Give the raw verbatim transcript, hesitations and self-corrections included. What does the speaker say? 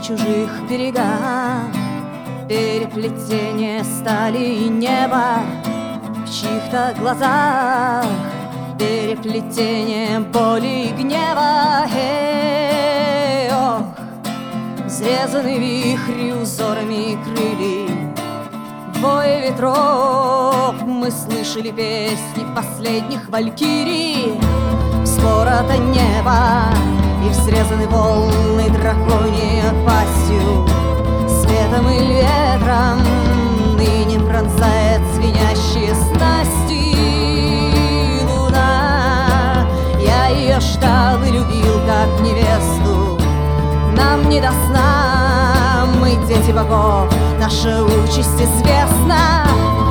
на чужих берегах, переплетение стали и неба в чьих-то глазах, переплетение боли и гнева. Эй, ох, взрезанный вихрью узорами крыльев, вой ветров, мы слышали песни последних валькирий. Вспорото небо и взрезаны волны драконьей пастью, светом и ветром ныне пронзает звенящие снасти луна. Я ее ждал и любил как невесту, нам не до сна, мы дети богов, наша участь известна.